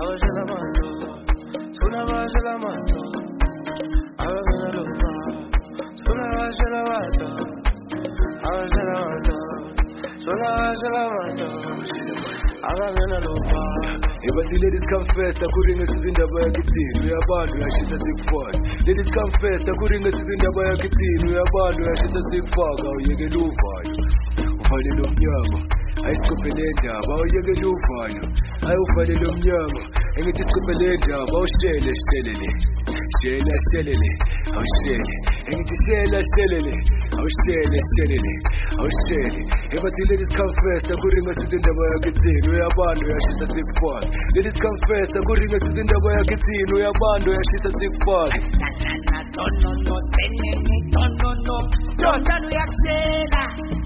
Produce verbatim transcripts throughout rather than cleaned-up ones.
abashela mato, suna abashela mato, abamena lupa, suna abashela mato, abashela mato, suna abashela mato, abamena lupa. But ladies confess, according to the Ndabaya Kitin, we are bound to actually a sick fog. Ladies confess, according to the Ndabaya Kitin, we are bound to actually a sick fog. How you get over? Ufali lumnyama, ayisikupelenja, bawo yeke lufanya. Ayi ufali lumnyama, engithi isikupelenja, bawo shele shelele. Shela shelele, awu shele. Engithi shela shelele, awu shele shelele, awu shele. But the ladies confess, according to the Ndabaya Kitin, we are bound to actually a sick fog. Ladies confess, according to the Ndabaya Kitin, we are bound to actually a sick fog. No, no, no, no, no, no, don't we accept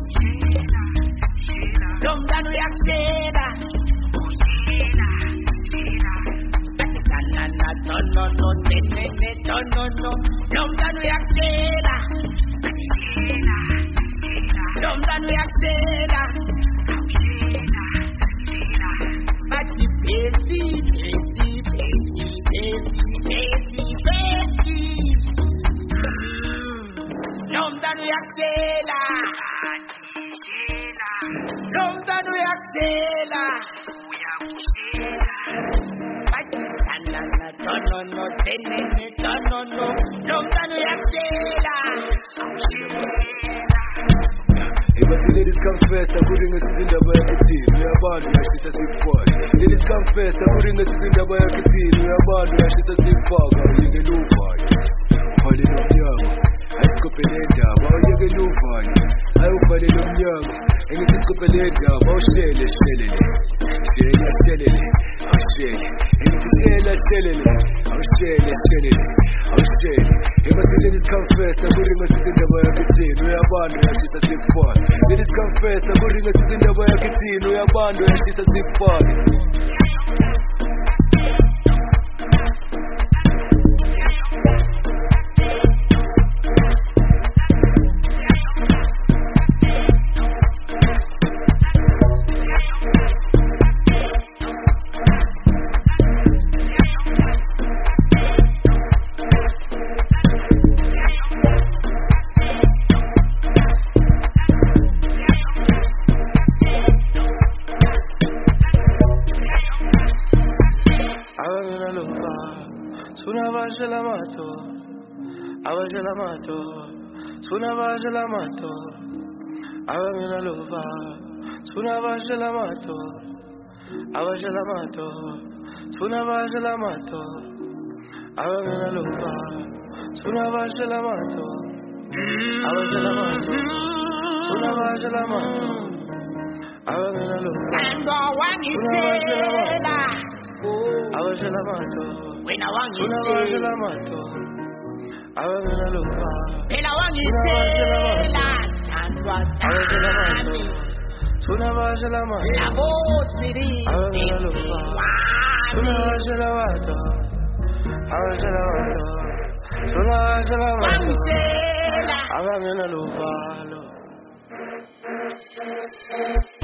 Don't done we accept No, no, no, no, no, no, no, don't done we accept Don't done we accept But the baby, baby, baby, baby, baby Don't done we accept Don't done we accept No, no, no, no, no, no, don't done we accept But the ladies confess, according to the Ndabaya Kitin, we are bound to actually a sick fog. Ladies confess, according to the Ndabaya Kitin, we are bound to actually a sick fog. How you get over? Ufali lumnyama, ayisikupelenja, bawo yeke lufanya. Ayi ufali lumnyama, engithi isikupelenja, bawo shele shelele. Shela shelele, awu shele. Engithi shela shelele, awu shele shelele, awu shele. But the ladies confess, according to the Ndabaya Kitin, we are bound to actually a sick fog. Ladies confess, according to the Ndabaya Kitin, we are bound to actually a sick fog. Suna abashela mato, abashela mato, suna abashela mato, abamena lupa, suna abashela mato, abashela mato, suna abashela mato, abamena lupa, suna abashela mato, abashela mato, suna abashela mato, abamena lupa, suna abashela mato. When I want you Suna abashela mato, abamena lupa, When I want you say And what time suna abashela mato, La voz abamena lupa, suna abashela mato, abashela mato, suna abashela mato, abamena lupa.